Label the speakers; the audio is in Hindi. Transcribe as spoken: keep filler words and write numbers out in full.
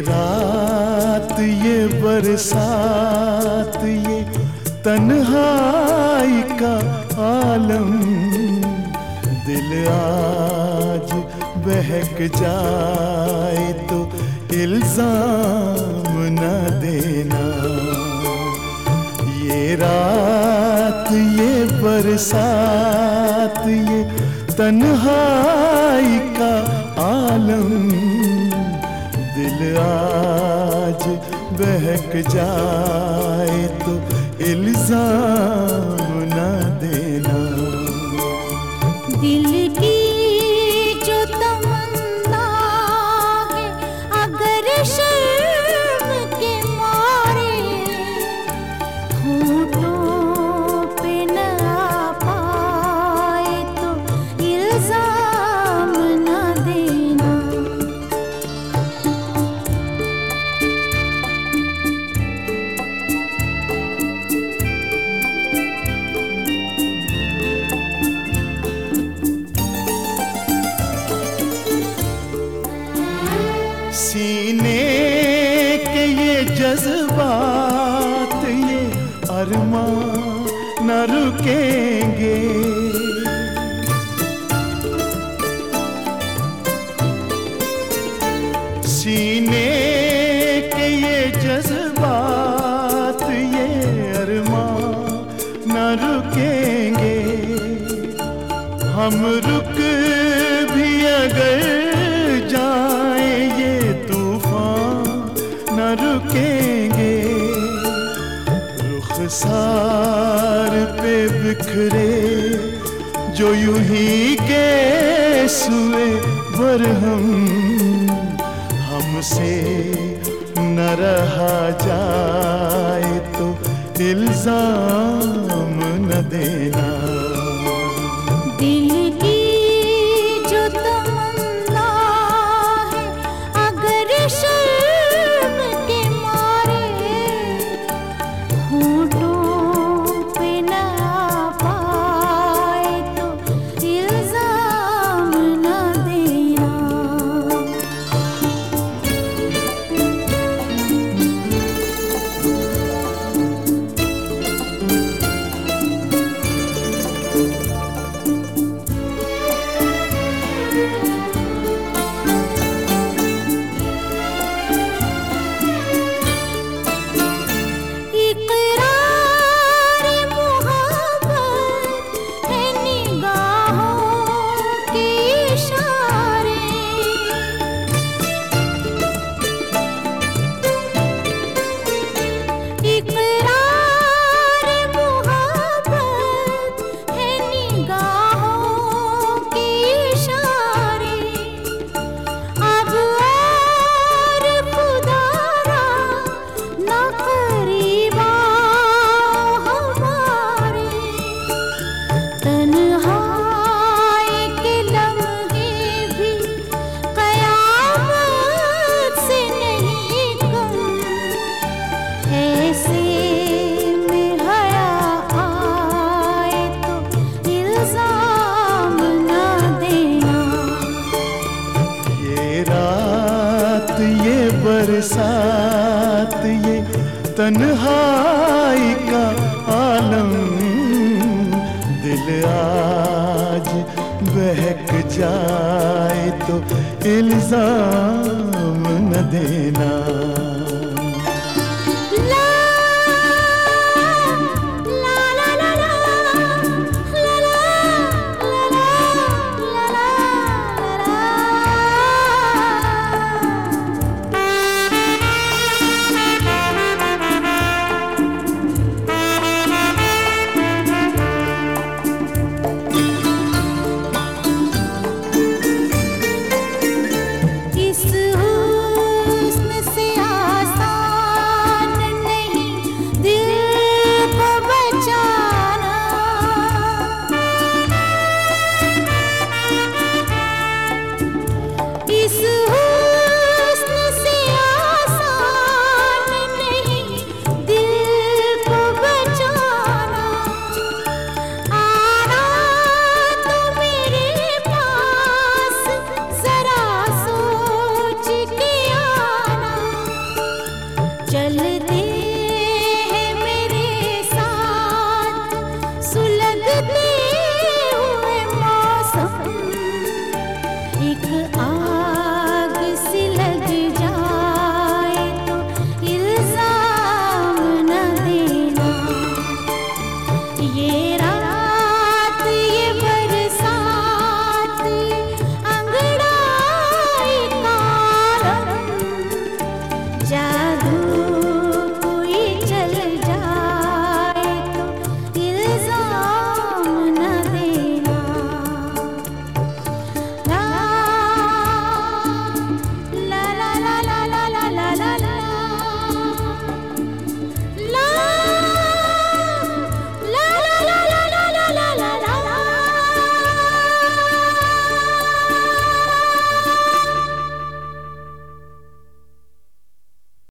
Speaker 1: रात ये बरसात ये तन्हाई का आलम, दिल आज बहक जाए तो इल्जाम न देना। ये रात ये बरसात ये तन्हाई का आलम, दिल आज बहक जाए तो इल्जाम न देना।
Speaker 2: दिल की जो तमन्ना है अगर शर्म के मारे होठों पे न आ पाए तो इल्जाम न देना।
Speaker 1: सीने के ये जज्बात ये अरमां न रुकेंगे, सीने के ये जज्बात ये अरमां न रुकेंगे। हम रुक भी अगर जाए ये तूफान न रुकेंगे। रुखसार पे बिखरे जो यूं ही केसुए बरहम, हमसे न रहा जाए तो इल्जाम न देना।
Speaker 2: दिल की जो तमन्ना है अगर शर्म के मारे होठों पे न आ पाए तो इल्जाम न देना। इक़रार मोहब्बत है निगाहों के इशारे, इक़रार मोहब्बत है निगाहों के इशारे। अब और खुदारा ना करीबा हमारे, तन्हाई के लम्हे भी क़यामत से नहीं कम। ऐसे में हया आए तो इल्जाम न देना।
Speaker 1: ये रात ये बरसात ये तन्हाई का आलम, दिल आज बहक जाए तो इल्जाम न देना।
Speaker 2: ला ला ला ला ला ला ला ला ला ला। इस हुस्न से आसान नहीं दिल को बचाना। इस